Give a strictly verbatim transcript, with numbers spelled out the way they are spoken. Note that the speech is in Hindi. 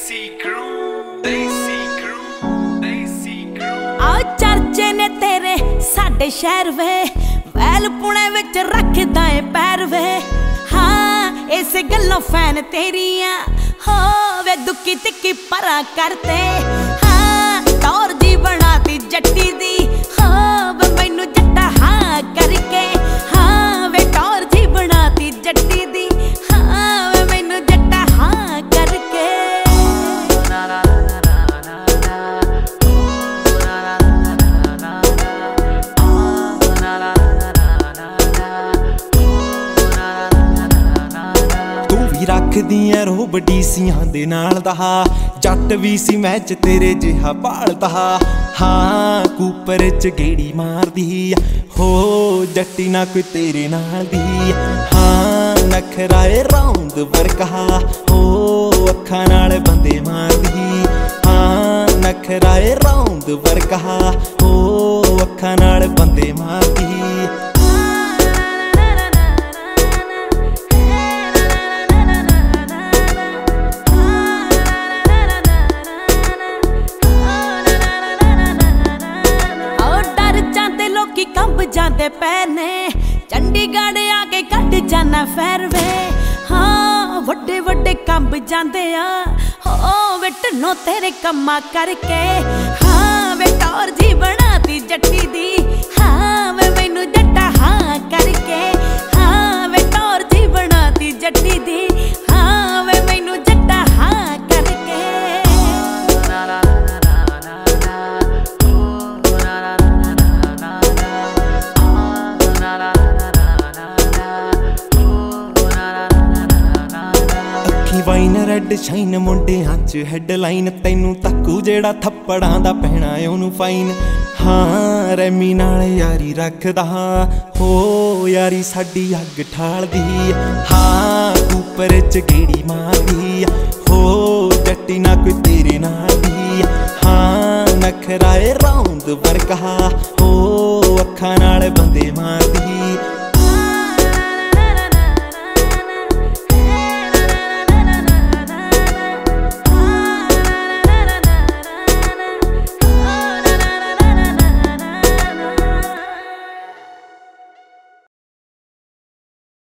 देसी क्रू, देसी क्रू, देसी क्रू। आ चर्चे ने तेरे साडे शहर वे, वैल पुणे विच रखदा ए पैर वे। हाँ इस गल्लों फैन तेरियां हो वे दुखी तिक्की परा करते। हाँ टौर जी बनाती जट्टी दी हो वे मैनू जट्टा हाँ करके। हाँ वे टौर जी बनाती जट्टी दी हाँ वे मैनू जट्टा हाँ करके। रखदियां रोब डीसियां दे नाल दा, जट भी सी मैच तेरे जिहा भालदा। हाँ कूपर च गेड़ी मारदी हो जट्टी ना कोई तेरे नाल दी। हाँ नखरा ए रौंद वर्गा हो अखां नाल बंदे मारदी। हाँ नखरा ए रौंद वर्गा हो अखां नाल बंदे मारदी। कंब जाते पैने चंडीगढ़ आके कट जाना फैर वे। हाँ वड्डे वड्डे कंब जाते आ हो वे टन्नो तेरे कम्मा करके। हाँ वे टौर जी बनाती जट्टी दी हाँ वे मैनू जट्टा हाँ करके। हाँ वे टौर जी बनाती जट्टी दी हाँ वे मैनू जट्टा हाँ करके। वाइन रेड शाइन मुंडियां च हैडलाइन, तैनू तक्कू जेड़ा थप्पड़ां दा पैना ओनू फाइन। हाँ रैमी नाल यारी रखदा हो यारी साडी अग ठालदी। हाँ कूपर च गेड़ी मारदी हो जट्टी ना कोई तेरे नाल दी। हाँ नखरा ए रौंद वर्गा हो अखां नाल बंदे मारदी।